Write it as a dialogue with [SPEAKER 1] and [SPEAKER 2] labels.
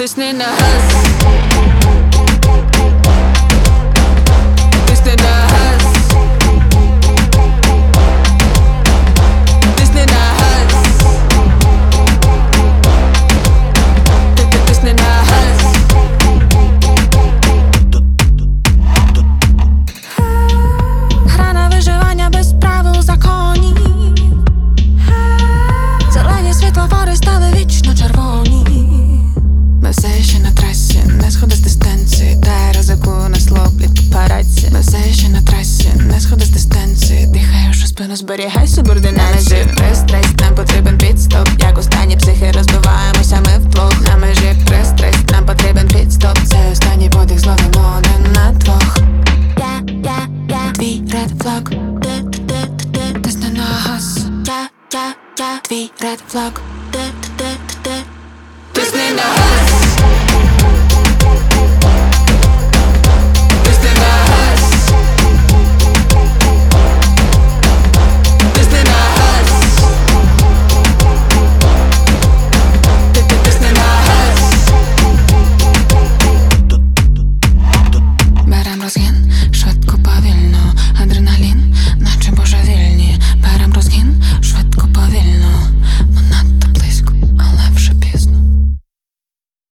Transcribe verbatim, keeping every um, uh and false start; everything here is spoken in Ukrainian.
[SPEAKER 1] тисни на газ. Тисни на газ. Тисни на газ. Ти тисни на газ. Гра на виживання без правил, законів. Зелені світлофори стали вічно червоні. Ми все ще на трасі, не сходи з дистанції. Дай ризику на слоплять папараці. Ми все ще на трасі, не сходи з дистанції. Дихаєш у спину, зберігай субординацію. Пристрасть, нам потрібен підстоп. Як останні психи розбиваємося ми вдвох. На межі пристрасть, нам потрібен підстоп. Це останній подих, зловимо один на двох. Я, я, я, твій ред флаг. Ти, ти, ти, ти, тисни на газ. Я, я, я, твій ред флаг. Ти,